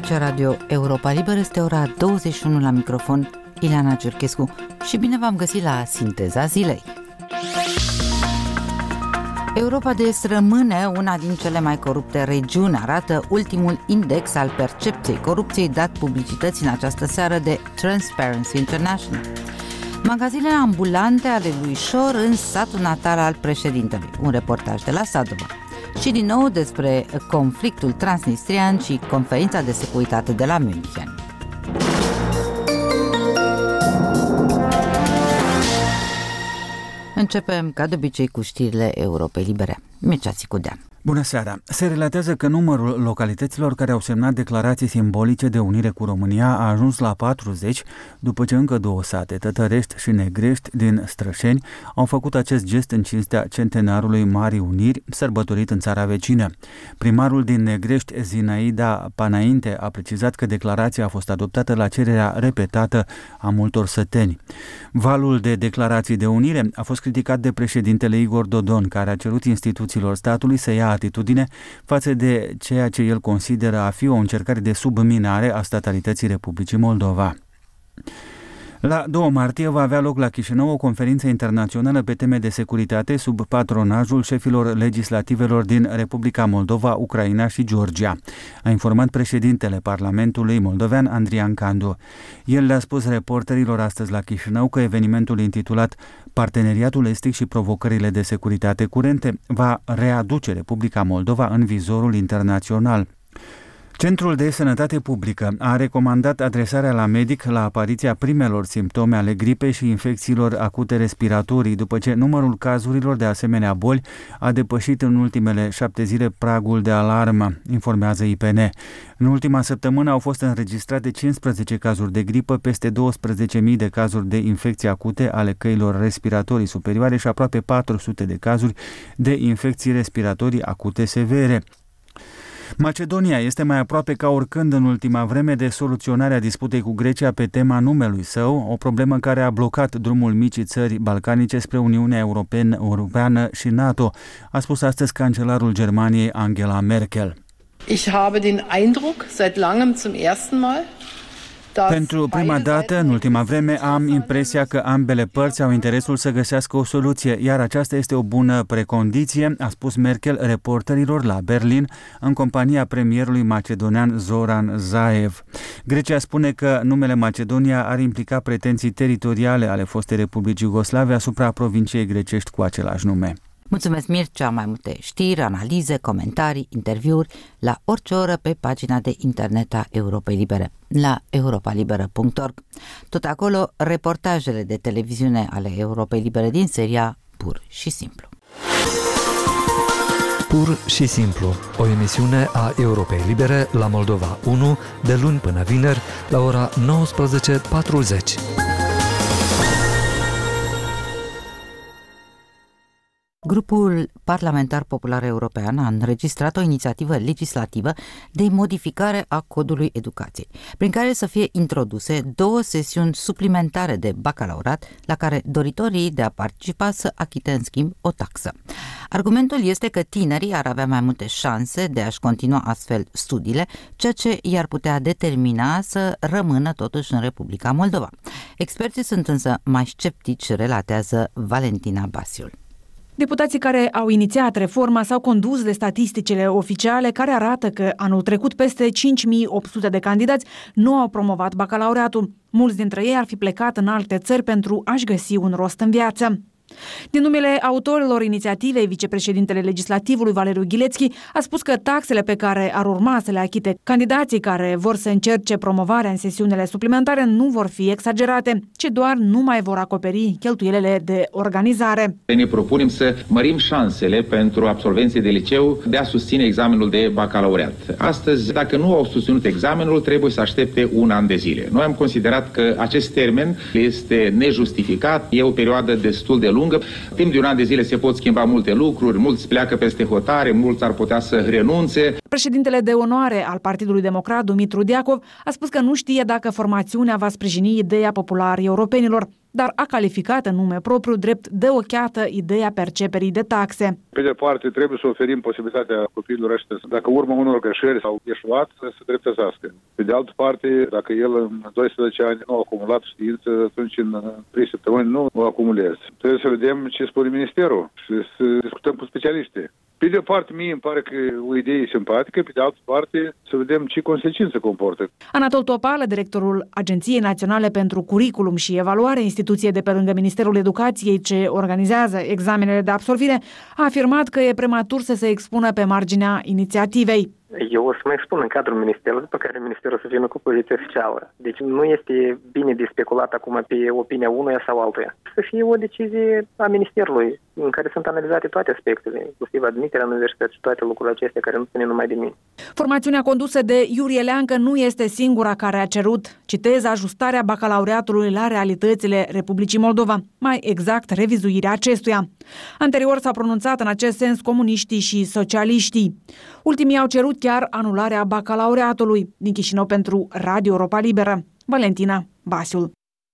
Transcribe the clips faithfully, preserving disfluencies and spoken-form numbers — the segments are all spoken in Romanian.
Aici Radio Europa Liberă, este ora douăzeci și unu, la microfon Ileana Ciurchescu și bine v-am găsit la Sinteza Zilei. Europa de Est rămâne una din cele mai corupte regiuni, arată ultimul index al percepției corupției dat publicității în această seară de Transparency International. Magazinele ambulante ale lui Șor în satul natal al președintelui, un reportaj de la Sadova. Și din nou despre conflictul transnistrian și conferința de securitate de la München. Începem, ca de obicei, cu știrile Europei Libere. Mircea Țicudean. Bună seara! Se relatează că numărul localităților care au semnat declarații simbolice de unire cu România a ajuns la patruzeci, după ce încă două sate, Tătărești și Negrești din Strășeni, au făcut acest gest în cinstea centenarului Marii Uniri, sărbătorit în țara vecină. Primarul din Negrești, Zinaida Panainte, a precizat că declarația a fost adoptată la cererea repetată a multor săteni. Valul de declarații de unire a fost criticat de președintele Igor Dodon, care a cerut instituțiilor statului să ia atitudine față de ceea ce el consideră a fi o încercare de subminare a statalității Republicii Moldova. La doi martie va avea loc la Chișinău o conferință internațională pe teme de securitate sub patronajul șefilor legislativelor din Republica Moldova, Ucraina și Georgia, a informat președintele Parlamentului moldovean, Andrian Candu. El le-a spus reporterilor astăzi la Chișinău că evenimentul intitulat Parteneriatul Estic și provocările de securitate curente va readuce Republica Moldova în vizorul internațional. Centrul de Sănătate Publică a recomandat adresarea la medic la apariția primelor simptome ale gripei și infecțiilor acute respiratorii, după ce numărul cazurilor de asemenea boli a depășit în ultimele șapte zile pragul de alarmă, informează I P N. În ultima săptămână au fost înregistrate cincisprezece cazuri de gripă, peste douăsprezece mii de cazuri de infecții acute ale căilor respiratorii superioare și aproape patru sute de cazuri de infecții respiratorii acute severe. Macedonia este mai aproape ca oricând în ultima vreme de soluționarea disputei cu Grecia pe tema numelui său, o problemă care a blocat drumul micii țări balcanice spre Uniunea Europeană și NATO, a spus astăzi cancelarul Germaniei Angela Merkel. Ich habe den Eindruck, seit langem zum ersten Mal, Pentru prima dată, în ultima vreme, am impresia că ambele părți au interesul să găsească o soluție, iar aceasta este o bună precondiție, a spus Merkel reporterilor la Berlin, în compania premierului macedonian Zoran Zaev. Grecia spune că numele Macedonia ar implica pretenții teritoriale ale fostei Republici Iugoslave asupra provinciei grecești cu același nume. Mulțumesc, Mircea, mai multe știri, analize, comentarii, interviuri la orice oră pe pagina de internet a Europei Libere, la europa liberă punct org. Tot acolo, reportajele de televiziune ale Europei Libere din seria Pur și Simplu. Pur și Simplu, o emisiune a Europei Libere la Moldova unu, de luni până vineri, la ora nouăsprezece patruzeci. Grupul Parlamentar Popular European a înregistrat o inițiativă legislativă de modificare a codului educației, prin care să fie introduse două sesiuni suplimentare de bacalaureat la care doritorii de a participa să achite în schimb o taxă. Argumentul este că tinerii ar avea mai multe șanse de a-și continua astfel studiile, ceea ce i-ar putea determina să rămână totuși în Republica Moldova. Experții sunt însă mai sceptici, relatează Valentina Basiul. Deputații care au inițiat reforma s-au condus de statisticile oficiale care arată că anul trecut peste cinci mii opt sute de candidați nu au promovat bacalaureatul. Mulți dintre ei ar fi plecat în alte țări pentru a-și găsi un rost în viață. Din numele autorilor inițiativei, vicepreședintele legislativului Valeriu Ghilețchi a spus că taxele pe care ar urma să le achite candidații care vor să încerce promovarea în sesiunile suplimentare nu vor fi exagerate, ci doar nu mai vor acoperi cheltuielile de organizare. Ne propunem să mărim șansele pentru absolvenții de liceu de a susține examenul de bacalaureat. Astăzi, dacă nu au susținut examenul, trebuie să aștepte un an de zile. Noi am considerat că acest termen este nejustificat, e o perioadă destul de lungă. Timp de un an de zile se pot schimba multe lucruri, mulți pleacă peste hotare, mulți ar putea să renunțe. Președintele de onoare al Partidului Democrat, Dumitru Deacov, a spus că nu știe dacă formațiunea va sprijini ideea populară europenilor. dar a calificat în nume propriu drept de ochiată ideea perceperii de taxe. Pe de parte, trebuie să oferim posibilitatea copiilor ăștia, dacă urmă unor greșeli sau eșuat, să se dreptățească. Pe de altă parte, dacă el în doisprezece ani nu a acumulat știință, atunci în trei săptămâni nu o acumulezi. Trebuie să vedem ce spune Ministerul și să discutăm cu specialiștii. Pe de o parte, mie îmi pare că o idee simpatică, pe de altă parte, să vedem ce consecințe comportă. Anatol Topală, directorul Agenției Naționale pentru Curriculum și Evaluare, instituție de pe lângă Ministerul Educației ce organizează examenele de absolvire, a afirmat că e prematur să se expună pe marginea inițiativei. Eu o să mă expun în cadrul Ministerului, după care Ministerul să vină cu poziție oficială. Deci nu este bine de speculat acum pe opinia unuia sau altuia. Să fie o decizie a Ministerului, în care sunt analizate toate aspectele, inclusiv admiterea în universități și toate lucrurile acestea care nu țin numai de mine. Formațiunea condusă de Iurie Leancă nu este singura care a cerut, citez, ajustarea bacalaureatului la realitățile Republicii Moldova, mai exact revizuirea acestuia. Anterior s-au pronunțat în acest sens comuniștii și socialiștii. Ultimii au cerut chiar anularea bacalaureatului. Din Chișinău pentru Radio Europa Liberă, Valentina Basiul.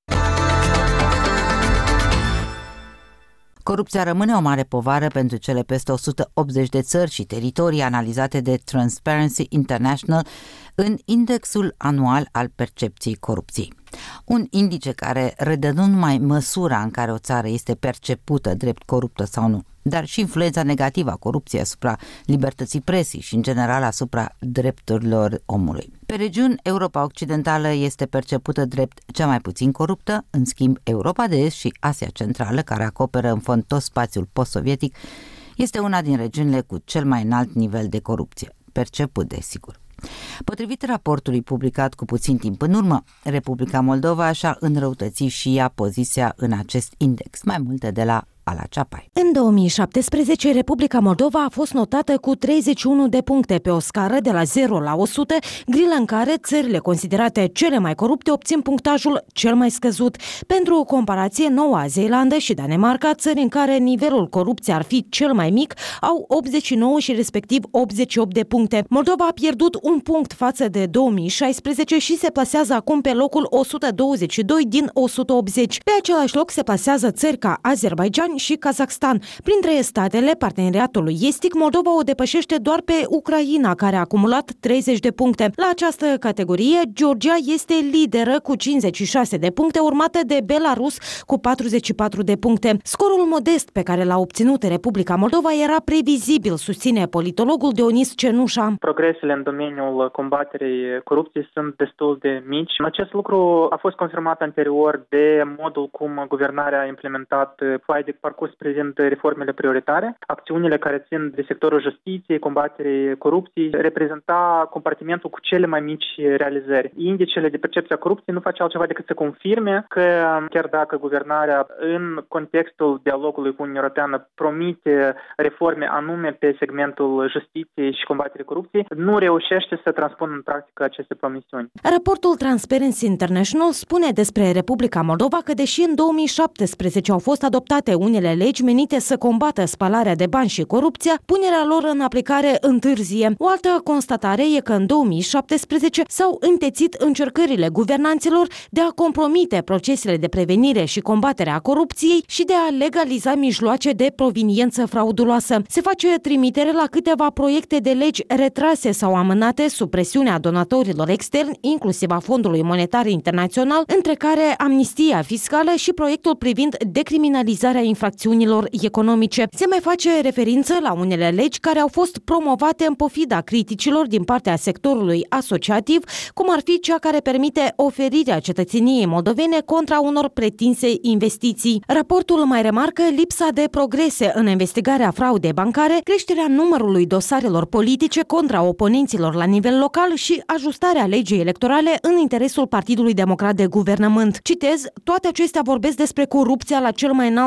Corupția rămâne o mare povară pentru cele peste o sută optzeci de țări și teritorii analizate de Transparency International în indexul anual al percepției corupției. Un indice care redă nu numai măsura în care o țară este percepută drept coruptă sau nu, dar și influența negativă a corupției asupra libertății presii și, în general, asupra drepturilor omului. Pe regiuni, Europa Occidentală este percepută drept cea mai puțin coruptă, în schimb, Europa de Est și Asia Centrală, care acoperă în fond tot spațiul post-sovietic, este una din regiunile cu cel mai înalt nivel de corupție, perceput, desigur. Potrivit raportului publicat cu puțin timp în urmă, Republica Moldova și-a înrăutățit și ea poziția în acest index, mai multe de la Ala Ceapai. În două mii șaptesprezece, Republica Moldova a fost notată cu treizeci și unu de puncte pe o scară de la zero la o sută, grilă în care țările considerate cele mai corupte obțin punctajul cel mai scăzut. Pentru o comparație, Noua Zeelandă și Danemarca, țări în care nivelul corupției ar fi cel mai mic, au optzeci și nouă și respectiv optzeci și opt de puncte. Moldova a pierdut un punct față de două mii șaisprezece și se plasează acum pe locul o sută douăzeci și doi din o sută optzeci. Pe același loc se plasează țări ca Azerbaidjan și Kazakhstan. Printre statele parteneriatului estic, Moldova o depășește doar pe Ucraina, care a acumulat treizeci de puncte. La această categorie, Georgia este lideră cu cincizeci și șase de puncte, urmată de Belarus cu patruzeci și patru de puncte. Scorul modest pe care l-a obținut Republica Moldova era previzibil, susține politologul Dionis Cenușa. Progresele în domeniul combaterii corupției sunt destul de mici. Acest lucru a fost confirmat anterior de modul cum guvernarea a implementat foaia de parcurs privind reformele prioritare. Acțiunile care țin de sectorul justiției, combaterii corupției, reprezenta compartimentul cu cele mai mici realizări. Indicele de percepție a corupției nu face altceva decât să confirme că chiar dacă guvernarea în contextul dialogului cu Uniunea Europeană promite reforme anume pe segmentul justiției și combaterii corupției, nu reușește să transpună în practică aceste promisiuni. Raportul Transparency International spune despre Republica Moldova că deși în două mii șaptesprezece au fost adoptate unele legi menite să combată spălarea de bani și corupția, punerea lor în aplicare întârzie. O altă constatare e că în două mii șaptesprezece s-au întețit încercările guvernanților de a compromite procesele de prevenire și combatere a corupției și de a legaliza mijloace de proveniență frauduloasă. Se face trimitere la câteva proiecte de legi retrase sau amânate sub presiunea donatorilor externi, inclusiv a Fondului Monetar Internațional, între care amnistia fiscală și proiectul privind decriminalizarea infracțiunilor economice. Se mai face referință la unele legi care au fost promovate în pofida criticilor din partea sectorului asociativ, cum ar fi cea care permite oferirea cetățeniei moldovene contra unor pretinse investiții. Raportul mai remarcă lipsa de progrese în investigarea fraudei bancare, creșterea numărului dosarelor politice contra oponenților la nivel local și ajustarea legii electorale în interesul Partidului Democrat de Guvernământ. Citez, toate acestea vorbesc despre corupția la cel mai înalt nivel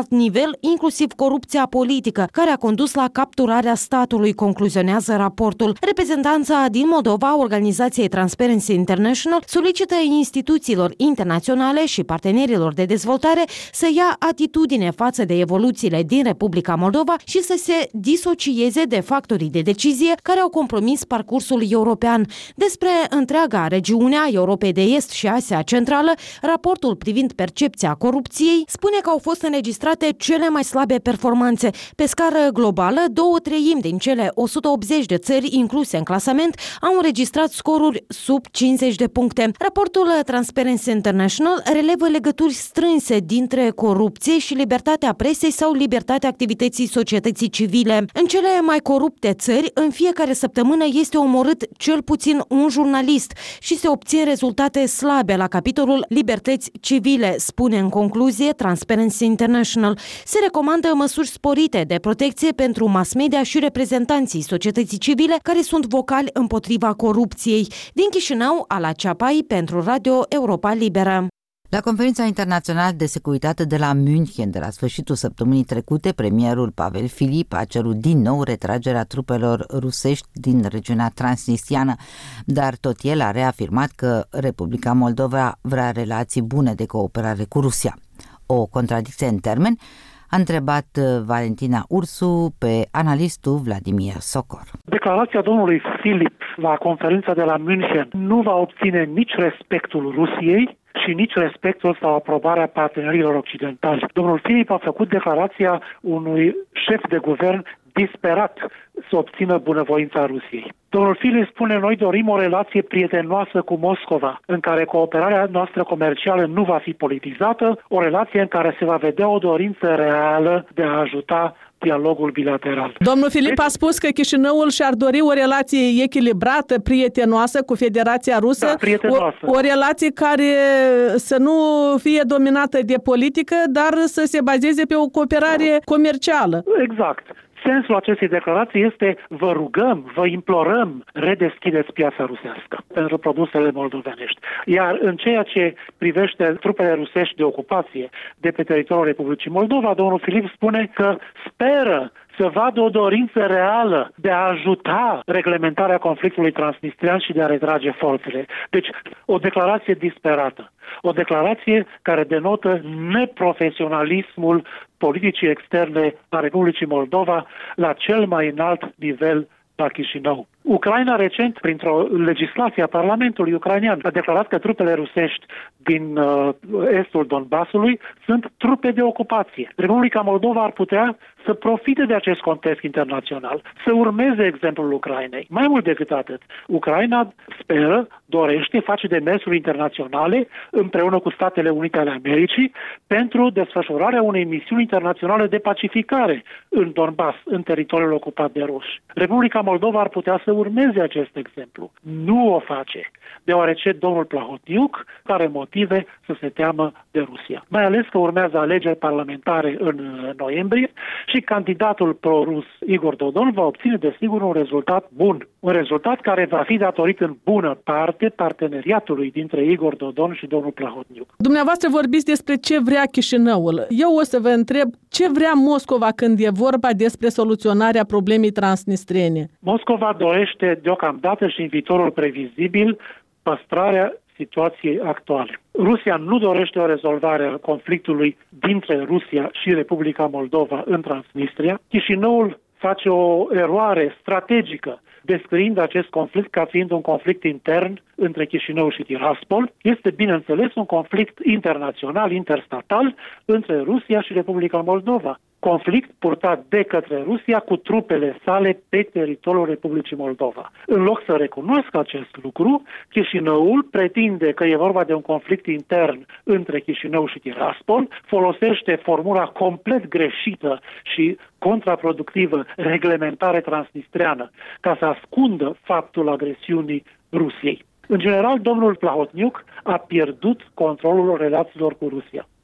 el, inclusiv corupția politică, care a condus la capturarea statului, concluzionează raportul. Reprezentanța din Moldova, organizației Transparency International, solicită instituțiilor internaționale și partenerilor de dezvoltare să ia atitudine față de evoluțiile din Republica Moldova și să se disocieze de factorii de decizie care au compromis parcursul european. Despre întreaga regiune a Europei de Est și Asia Centrală, raportul privind percepția corupției spune că au fost înregistrate cele mai slabe performanțe. Pe scară globală, două treimi din cele o sută optzeci de țări incluse în clasament au înregistrat scoruri sub cincizeci de puncte. Raportul Transparency International relevă legături strânse dintre corupție și libertatea presei sau libertatea activității societății civile. În cele mai corupte țări, în fiecare săptămână este omorât cel puțin un jurnalist și se obțin rezultate slabe la capitolul libertăți civile, spune în concluzie Transparency International. Se recomandă măsuri sporite de protecție pentru mass media și reprezentanții societății civile care sunt vocali împotriva corupției. Din Chișinău, Ala Ceapai pentru Radio Europa Liberă. La conferința internațională de securitate de la München de la sfârșitul săptămânii trecute, premierul Pavel Filip a cerut din nou retragerea trupelor rusești din regiunea transnistriană, dar tot el a reafirmat că Republica Moldova vrea relații bune de cooperare cu Rusia. O contradicție în termeni? A întrebat Valentina Ursu pe analistul Vladimir Socor. Declarația domnului Filip la conferința de la München nu va obține nici respectul Rusiei și nici respectul sau aprobarea partenerilor occidentali. Domnul Filip a făcut declarația unui șef de guvern disperat să obțină bunăvoința Rusiei. Domnul Filip spune: noi dorim o relație prietenoasă cu Moscova, în care cooperarea noastră comercială nu va fi politizată, o relație în care se va vedea o dorință reală de a ajuta dialogul bilateral. Domnul Filip a spus că Chișinăul și-ar dori o relație echilibrată, prietenoasă cu Federația Rusă, da, prietenoasă. O, o relație care să nu fie dominată de politică, dar să se bazeze pe o cooperare comercială. Exact. Sensul acestei declarații este: vă rugăm, vă implorăm, redeschideți piața rusească pentru produsele moldovenești. Iar în ceea ce privește trupele rusești de ocupație de pe teritoriul Republicii Moldova, domnul Filip spune că speră să vadă o dorință reală de a ajuta reglementarea conflictului transnistrian și de a retrage forțele. Deci, o declarație disperată. O declarație care denotă neprofesionalismul politicii externe a Republicii Moldova la cel mai înalt nivel la Chișinău. Ucraina recent, printr-o legislație a Parlamentului ucrainean, a declarat că trupele rusești din uh, estul Donbasului sunt trupe de ocupație. Republica Moldova ar putea să profite de acest context internațional, să urmeze exemplul Ucrainei. Mai mult decât atât, Ucraina speră, dorește, face demersuri internaționale împreună cu Statele Unite ale Americii pentru desfășurarea unei misiuni internaționale de pacificare în Donbass, în teritoriul ocupat de ruși. Republica Moldova ar putea să urmeze acest exemplu. Nu o face, deoarece domnul Plahotniuc are motive să se teamă de Rusia. Mai ales că urmează alegeri parlamentare în noiembrie și candidatul pro-rus Igor Dodon va obține desigur un rezultat bun. Un rezultat care va fi datorit în bună parte parteneriatului dintre Igor Dodon și domnul Plahotniuc. Dumneavoastră vorbiți despre ce vrea Chișinăul. Eu o să vă întreb ce vrea Moscova când e vorba despre soluționarea problemei transnistrene. Moscova dorește deocamdată și în viitorul previzibil păstrarea situației actuale. Rusia nu dorește o rezolvare a conflictului dintre Rusia și Republica Moldova în Transnistria. Chișinăul face o eroare strategică descriind acest conflict ca fiind un conflict intern între Chișinău și Tiraspol. Este, bineînțeles, un conflict internațional, interstatal, între Rusia și Republica Moldova. Conflict purtat de către Rusia cu trupele sale pe teritoriul Republicii Moldova. În loc să recunoască acest lucru, Chișinăul pretinde că e vorba de un conflict intern între Chișinău și Tiraspol, folosește formula complet greșită și contraproductivă, reglementare transnistreană, ca să ascundă faptul agresiunii Rusiei. În general, domnul Plahotniuc a pierdut controlul relațiilor cu Rusia.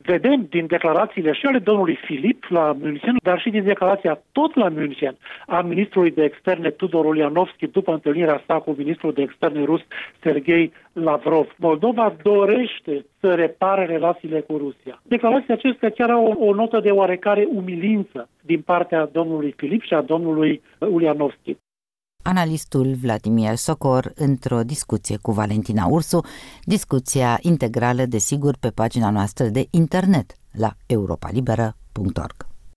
Vedem din declarațiile și ale domnului Filip la München, dar și din declarația tot la München a ministrului de externe Tudor Ulianovski după întâlnirea sa cu ministrul de externe rus Sergei Lavrov. Moldova dorește să repare relațiile cu Rusia. Declarația acestea chiar au o, o notă de oarecare umilință din partea domnului Filip și a domnului Ulianovski. Analistul Vladimir Socor într-o discuție cu Valentina Ursu, discuția integrală, desigur, pe pagina noastră de internet la europa liberă punct org.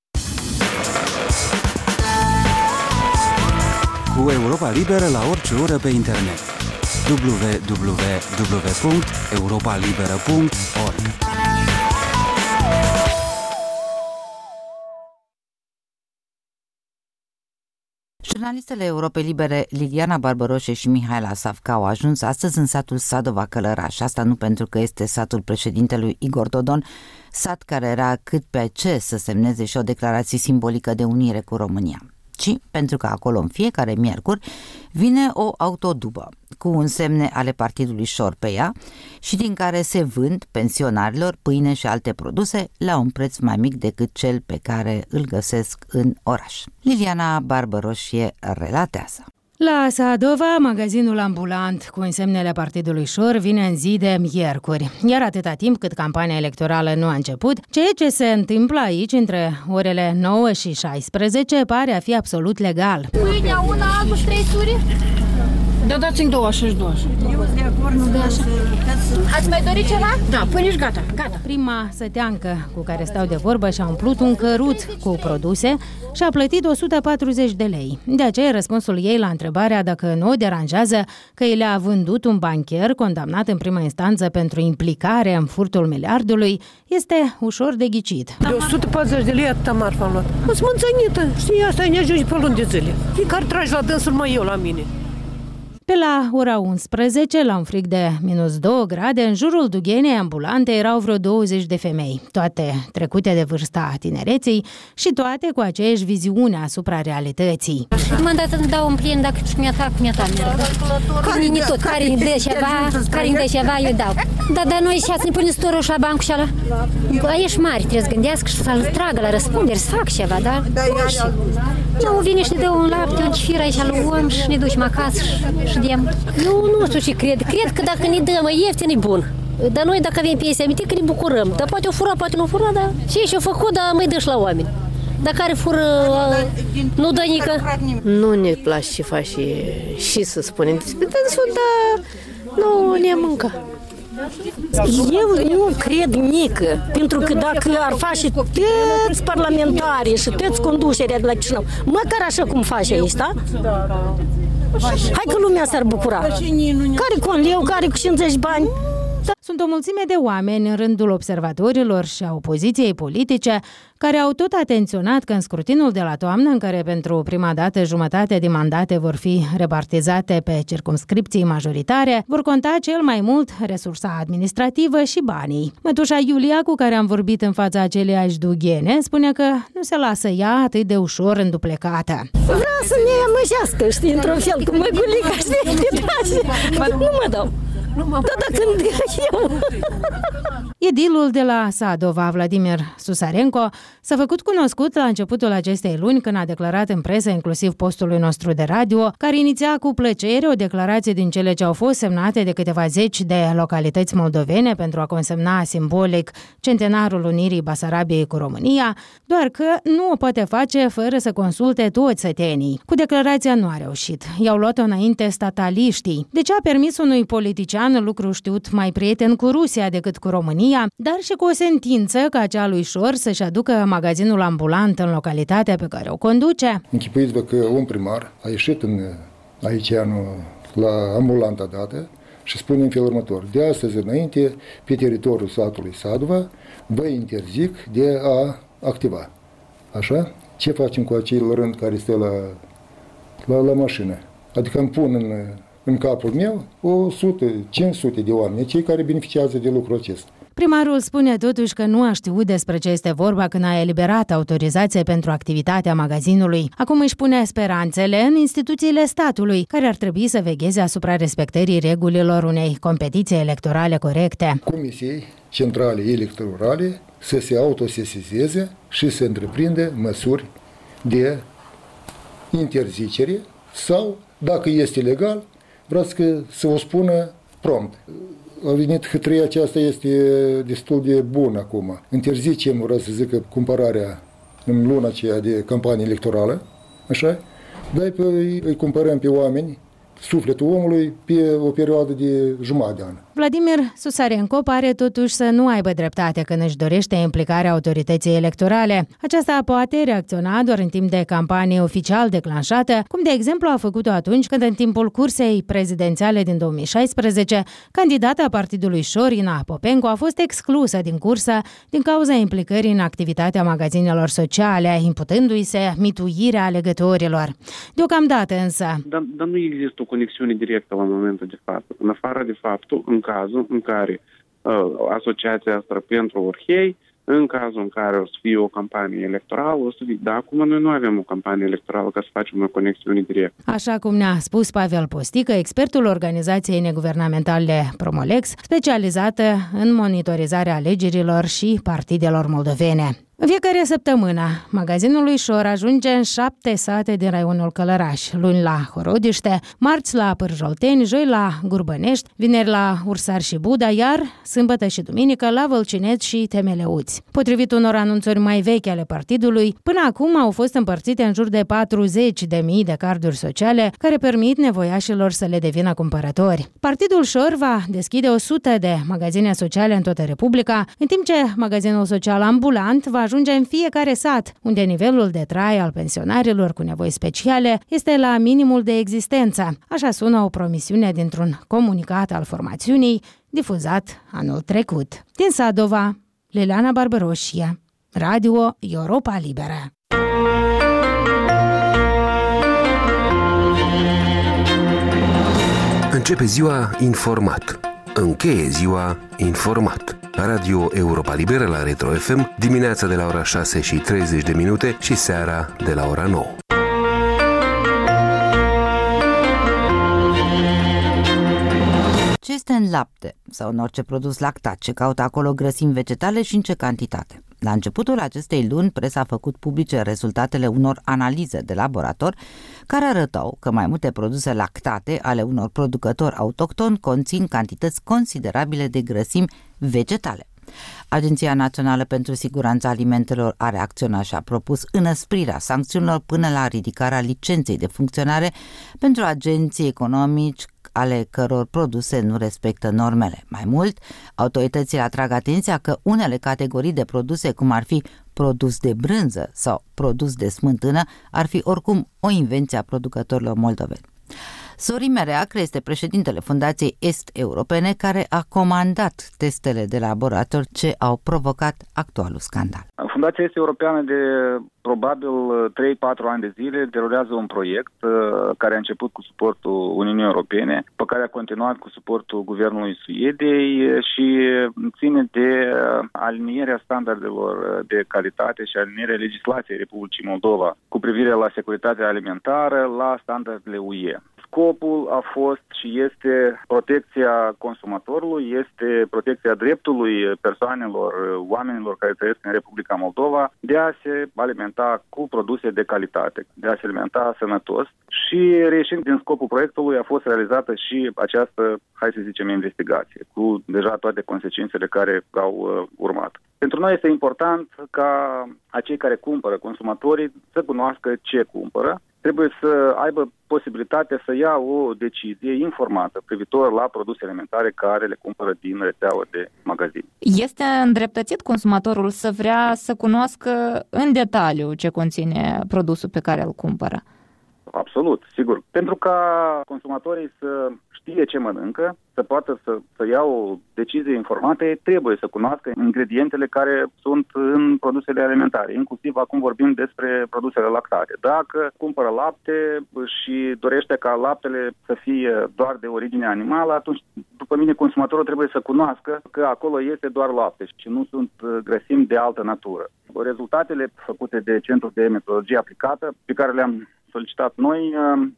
Cu Europa Liberă la orice oră pe internet. w w w punct europa liberă punct org. Jurnalistele Europei Libere Liliana Barbaroșe și Mihaela Savca au ajuns astăzi în satul Sadova Călăraș. Asta nu pentru că este satul președintelui Igor Dodon, sat care era cât pe ce să semneze și o declarație simbolică de unire cu România, ci pentru că acolo în fiecare miercuri vine o autodubă cu însemne ale partidului Șor pe ea și din care se vând pensionarilor pâine și alte produse la un preț mai mic decât cel pe care îl găsesc în oraș. Liliana Barbaroșie relatează. La Sadova, magazinul ambulant cu însemnele partidului Șor vine în zi de miercuri, iar atâta timp cât campania electorală nu a început, ceea ce se întâmplă aici între orele nouă și șaisprezece pare a fi absolut legal. Pâinea, una, albă și trei suri? Da, dați-mi două așa și două așa. Eu sunt de acord, nu așa. Ați mai dorit ceva? Da, pâine și gata, gata. Prima săteancă cu care stau de vorbă și-a umplut un căruț cu produse și a plătit o sută patruzeci de lei. De aceea răspunsul ei la întrebarea dacă nu o deranjează că i le-a vândut un bancher condamnat în prima instanță pentru implicare în furtul miliardului este ușor de ghicit. De o sută patruzeci de lei atâta marfa am luat. O smânțănită, știi, asta ne ajunge pe luni de zile. Fiecare tragi la dânsul, mai eu la mine. Pe la ora unsprezece, la un frig de minus două grade, în jurul dughenei ambulante erau vreo douăzeci de femei, toate trecute de vârsta tinereții și toate cu aceeași viziune asupra realității. M-am dat să-mi dau în plin dacă mi-a tac, mi-a tac. Care-i tot, care-i dă ceva, care-i dă ceva, eu dau. Dar dar noi și-ați ne pune storoși la bancul și ala. Ești mari, trebuie să gândească și să-l tragă la răspundere, să fac ceva, da? Nu, vine și ne dă un lapte, un cifir aici, luăm și ne ducem acasă și dăm. Nu, nu știu ce cred. Cred că dacă ne dăm ieftin, e bun. Dar noi, dacă avem piese aminte, că ne bucurăm. Dar poate o fura, poate nu fura, dar ce și-o făcut, dar mai dă și la oameni. Dar care fură, nu dă nică. Nu ne place ce faci și să spunem despre dânsul, dar nu ne mâncă. Eu nu cred nică, pentru că dacă ar face toți parlamentarii și toți conducerea de la Chișinău, măcar așa cum face aici, da? Hai că lumea s-ar bucura. Care cu un leu, care cu cincizeci bani. Sunt o mulțime de oameni în rândul observatorilor și a opoziției politice care au tot atenționat că în scrutinul de la toamnă, în care pentru prima dată jumătate din mandate vor fi repartizate pe circumscripții majoritare, vor conta cel mai mult resursa administrativă și banii. Mătușa Iulia, cu care am vorbit în fața aceleiași dughene, spune că nu se lasă ea atât de ușor înduplecată. Vreau să ne amăjească, știi, într-un fel, cu măgulica, știi, nu mă dau. Da, da, când eu. Edilul de la Sadova, Vladimir Susarenko, s-a făcut cunoscut la începutul acestei luni când a declarat în presă, inclusiv postului nostru de radio, care iniția cu plăcere o declarație din cele ce au fost semnate de câteva zeci de localități moldovene pentru a consemna simbolic centenarul unirii Basarabiei cu România, doar că nu o poate face fără să consulte toți sătenii. Cu declarația nu a reușit. I-au luat-o înainte stataliștii. De ce a permis unui politician, lucru știut mai prieten cu Rusia decât cu România, dar și cu o sentință ca cea lui Șor să-și aducă magazinul ambulant în localitatea pe care o conduce? Închipuiți-vă că un primar a ieșit în, aici la ambulanta dată și spune în felul următor: de astăzi înainte, pe teritoriul satului Sadova, vă interzic de a activa. Așa? Ce facem cu acel rând care stă la, la, la mașină? Adică îmi pun în în capul meu o sută, cinci sute de oameni, cei care beneficiază de lucrul acesta. Primarul spune totuși că nu a știut despre ce este vorba când a eliberat autorizație pentru activitatea magazinului. Acum își pune speranțele în instituțiile statului, care ar trebui să vegheze asupra respectării regulilor unei competiții electorale corecte. Comisiei Centrale Electorale să se autosesizeze și să întreprinde măsuri de interzicere sau, dacă este legal, vreau să o spună prompt. A venit hârtia aceasta este destul de bună acum. Interzicem, vreau să zic, cumpărarea în luna aceea de campanie electorală, așa, dar îi, îi cumpărăm pe oameni, sufletul omului, pe o perioadă de jumătate de an. Vladimir Susarenko pare totuși să nu aibă dreptate când își dorește implicarea autorității electorale. Aceasta poate reacționa doar în timp de campanie oficial declanșată, cum de exemplu a făcut-o atunci când în timpul cursei prezidențiale din două mii șaisprezece, candidata partidului Șorina Popenco a fost exclusă din cursă din cauza implicării în activitatea magazinelor sociale, imputându-i se mituirea alegătorilor. Deocamdată însă... Dar, dar nu există o conexiune directă la momentul de față, în afară de faptul în cazul în care uh, asociația asta pentru Orhei, în cazul în care o să fie o campanie electorală, o să fie, da, acum noi nu avem o campanie electorală ca să facem o conexiune directă. Așa cum ne-a spus Pavel Postică, expertul organizației neguvernamentale Promolex, specializată în monitorizarea alegerilor și partidelor moldovene. În fiecare săptămână, magazinul lui Șor ajunge în șapte sate din raionul Călăraș, luni la Horodiște, marți la Pârjolteni, joi la Gurbănești, vineri la Ursar și Buda, iar sâmbătă și duminică la Vălcineți și Temeleuți. Potrivit unor anunțuri mai vechi ale partidului, până acum au fost împărțite în jur de patruzeci de mii de carduri sociale care permit nevoiașilor să le devină cumpărători. Partidul Șor va deschide o sută de magazine sociale în toată Republica, în timp ce magazinul social ambulant va ajunge în fiecare sat, unde nivelul de trai al pensionarilor cu nevoi speciale este la minimul de existență. Așa sună o promisiune dintr-un comunicat al formațiunii difuzat anul trecut. Din Sadova, Liliana Barbaroșie, Radio Europa Liberă. Începe ziua informat. Încheie ziua informat. Radio Europa Liberă la Retro F M, dimineața de la ora șase și treizeci de minute și seara de la ora nouă. Ce este în lapte sau în orice produs lactat, ce caută acolo grăsimi vegetale și în ce cantitate? La începutul acestei luni, presa a făcut publice rezultatele unor analize de laborator care arătau că mai multe produse lactate ale unor producători autohtoni conțin cantități considerabile de grăsimi vegetale. Agenția Națională pentru Siguranța Alimentelor a reacționat și a propus înăsprirea sancțiunilor până la ridicarea licenței de funcționare pentru agenții economici ale căror produse nu respectă normele. Mai mult, autoritățile atrag atenția că unele categorii de produse, cum ar fi produs de brânză sau produs de smântână, ar fi oricum o invenție a producătorilor moldoveni. Sorin Mereacre este președintele Fundației Est-Europene, care a comandat testele de laborator ce au provocat actualul scandal. Fundația Est-Europeană de probabil trei patru ani de zile derulează un proiect care a început cu suportul Uniunii Europene, pe care a continuat cu suportul Guvernului Suediei și ține de alinierea standardelor de calitate și alinierea legislației Republicii Moldova cu privire la securitatea alimentară la standardele U E. Scopul a fost și este protecția consumatorului, este protecția dreptului persoanelor, oamenilor care trăiesc în Republica Moldova de a se alimenta cu produse de calitate, de a se alimenta sănătos. Și reieșind din scopul proiectului a fost realizată și această, hai să zicem, investigație, cu deja toate consecințele care au uh, urmat. Pentru noi este important ca acei care cumpără, consumatorii, să cunoască ce cumpără. Trebuie să aibă posibilitatea să ia o decizie informată privitor la produse alimentare care le cumpără din rețeaua de magazin. Este îndreptățit consumatorul să vrea să cunoască în detaliu ce conține produsul pe care îl cumpără? Absolut, sigur. Pentru ca consumatorii să știe ce mănâncă, să poată să, să ia o decizie informată, trebuie să cunoască ingredientele care sunt în produsele alimentare. Inclusiv acum vorbim despre produsele lactate. Dacă cumpără lapte și dorește ca laptele să fie doar de origine animală, atunci, după mine, consumatorul trebuie să cunoască că acolo este doar lapte și nu sunt grăsimi de altă natură. Rezultatele făcute de Centrul de Metrologie Aplicată, pe care le-am solicitat noi,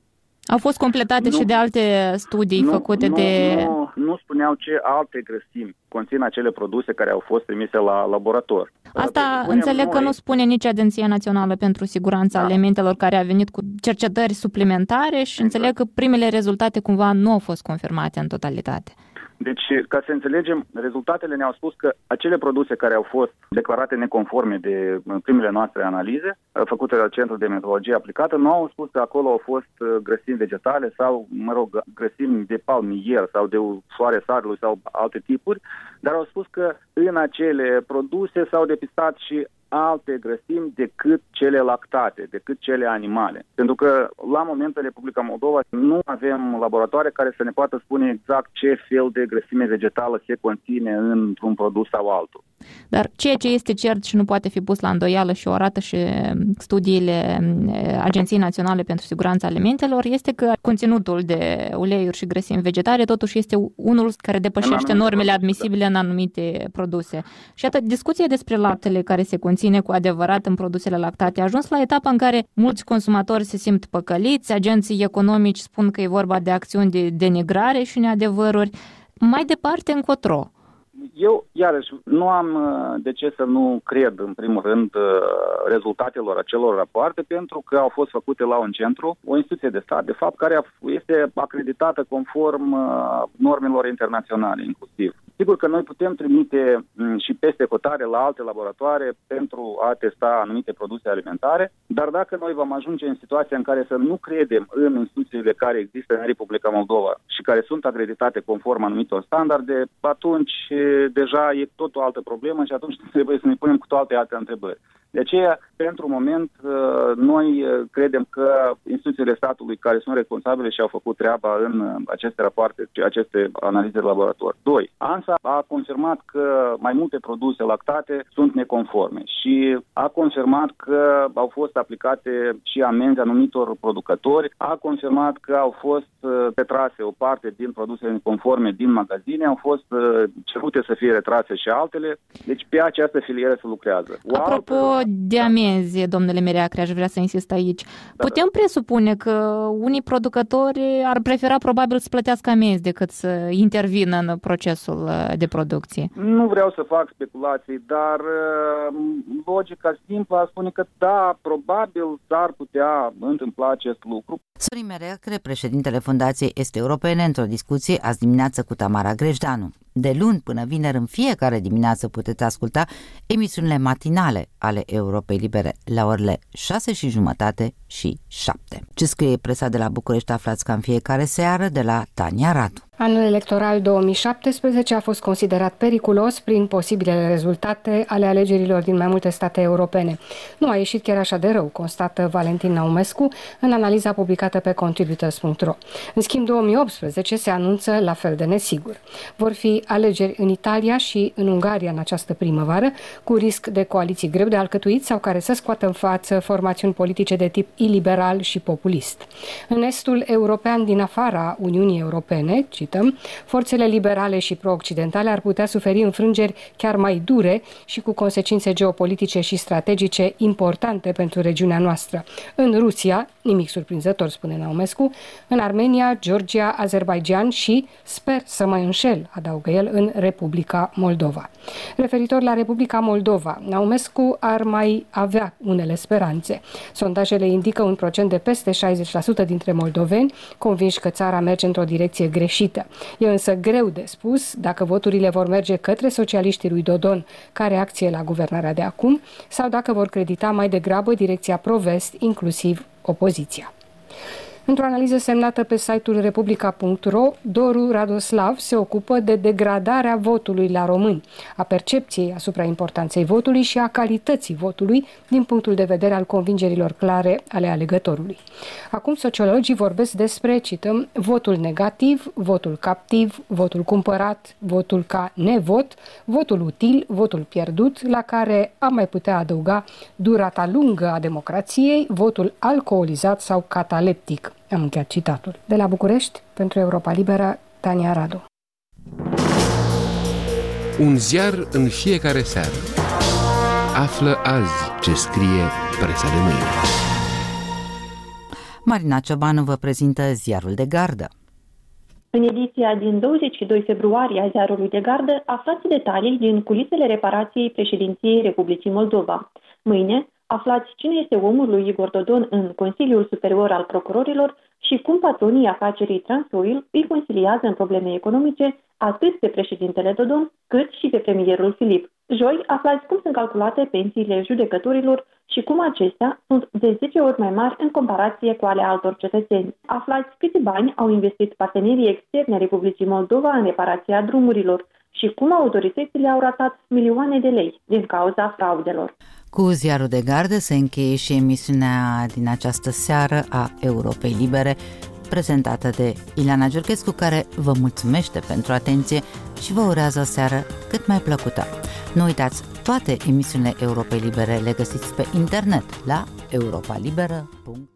Au fost completate nu, și de alte studii nu, făcute nu, de... Nu, nu spuneau ce alte grăsimi conțin acele produse care au fost trimise la laborator. Asta înțeleg noi... că nu spune nici Agenția Națională pentru Siguranța da. Alimentelor, care a venit cu cercetări suplimentare și exact. Înțeleg că primele rezultate cumva nu au fost confirmate în totalitate. Deci, ca să înțelegem, rezultatele ne-au spus că acele produse care au fost declarate neconforme de primele noastre analize, făcute la Centrul de Metrologie Aplicată, nu au spus că acolo au fost grăsimi vegetale sau, mă rog, grăsimi de palmier sau de soare sarului sau alte tipuri, dar au spus că în acele produse s-au depistat și alte grăsimi decât cele lactate, decât cele animale. Pentru că la momentul Republica Moldova nu avem laboratoare care să ne poată spune exact ce fel de grăsime vegetală se conține într-un produs sau altul. Dar ceea ce este cert și nu poate fi pus la îndoială și o arată și studiile Agenției Naționale pentru Siguranța Alimentelor este că conținutul de uleiuri și grăsimi vegetale totuși este unul care depășește normele admisibile în anumite produse. Și atât discuția despre laptele care se conține cu adevărat în produsele lactate a ajuns la etapa în care mulți consumatori se simt păcăliți, agenții economici spun că e vorba de acțiuni de denigrare și neadevăruri. Mai departe, încotro. Eu, iarăși, nu am de ce să nu cred, în primul rând, rezultatelor acelor rapoarte, pentru că au fost făcute la un centru, o instituție de stat, de fapt, care este acreditată conform normelor internaționale, inclusiv. Sigur că noi putem trimite și peste hotare la alte laboratoare pentru a testa anumite produse alimentare, dar dacă noi vom ajunge în situația în care să nu credem în instituțiile care există în Republica Moldova și care sunt acreditate conform anumitor standarde, atunci deja e tot o altă problemă și atunci trebuie să ne punem cu toate alte întrebări. De aceea, pentru moment, noi credem că instituțiile statului care sunt responsabile și au făcut treaba în aceste rapoarte, aceste analize de laborator. Doi, ANSA a confirmat că mai multe produse lactate sunt neconforme și a confirmat că au fost aplicate și amenzi anumitor producători, a confirmat că au fost retrase o parte din produsele neconforme din magazine, au fost cerute să fie retrase și altele, deci pe această filieră se lucrează. O Apropo altă... de amenzi, domnule Mereacre, aș vrea să insist aici. Da, Putem da. presupune că unii producători ar prefera probabil să plătească amenzi decât să intervină în procesul de producție. Nu vreau să fac speculații, dar logica simplă spune că da, probabil s-ar putea întâmpla acest lucru. Sorin Mereacre, președintele Fundației Est Europene, într-o discuție azi dimineață cu Tamara Grejdanu. De luni până vineri, în fiecare dimineață puteți asculta emisiunile matinale ale Europei Libere la orele șase și jumătate și șapte. Ce scrie presa de la București aflați ca în fiecare seară de la Tania Radu. Anul electoral două mii șaptesprezece a fost considerat periculos prin posibilele rezultate ale alegerilor din mai multe state europene. Nu a ieșit chiar așa de rău, constată Valentin Naumescu în analiza publicată pe contributors punct ro. În schimb, două mii optsprezece se anunță la fel de nesigur. Vor fi alegeri în Italia și în Ungaria în această primăvară, cu risc de coaliții greu de alcătuit sau care să scoată în față formațiuni politice de tip iliberal și populist. În estul european din afara Uniunii Europene, cităm, forțele liberale și pro-occidentale ar putea suferi înfrângeri chiar mai dure și cu consecințe geopolitice și strategice importante pentru regiunea noastră. În Rusia, nimic surprinzător, spune Naumescu, în Armenia, Georgia, Azerbaidjan și, sper să mă înșel, adaugă el, în Republica Moldova. Referitor la Republica Moldova, Naumescu ar mai avea unele speranțe. Sondajele indică un procent de peste șaizeci la sută dintre moldoveni convinși că țara merge într-o direcție greșită. E însă greu de spus dacă voturile vor merge către socialiștii lui Dodon ca reacție la guvernarea de acum sau dacă vor credita mai degrabă direcția pro-vest, inclusiv opoziția. Într-o analiză semnată pe site-ul republica punct ro, Doru Radoslav se ocupă de degradarea votului la români, a percepției asupra importanței votului și a calității votului din punctul de vedere al convingerilor clare ale alegătorului. Acum sociologii vorbesc despre, cităm, votul negativ, votul captiv, votul cumpărat, votul ca nevot, votul util, votul pierdut, la care am mai putea adăuga durata lungă a democrației, votul alcoolizat sau cataleptic. Am încheiat citatul. De la București, pentru Europa Liberă, Tania Radu. Un ziar în fiecare seară. Află azi ce scrie presa de mâine. Marina Ciobanu vă prezintă Ziarul de Gardă. În ediția din douăzeci și doi februarie a Ziarului de Gardă aflați detalii din culisele reparației președinției Republicii Moldova. Mâine aflați cine este omul lui Igor Dodon în Consiliul Superior al Procurorilor și cum patronii afacerii Transoil îi consiliază în probleme economice atât pe președintele Dodon cât și pe premierul Filip. Joi aflați cum sunt calculate pensiile judecătorilor și cum acestea sunt de zece ori mai mari în comparație cu ale altor cetățeni. Aflați câți bani au investit partenerii externi ai Republicii Moldova în reparația drumurilor și cum autoritățile au ratat milioane de lei din cauza fraudelor. Cu Ziarul de Gardă se încheie și emisiunea din această seară a Europei Libere, prezentată de Ileana Giurchescu, care vă mulțumește pentru atenție și vă urează o seară cât mai plăcută. Nu uitați, toate emisiunile Europei Libere le găsiți pe internet la europa liberă punct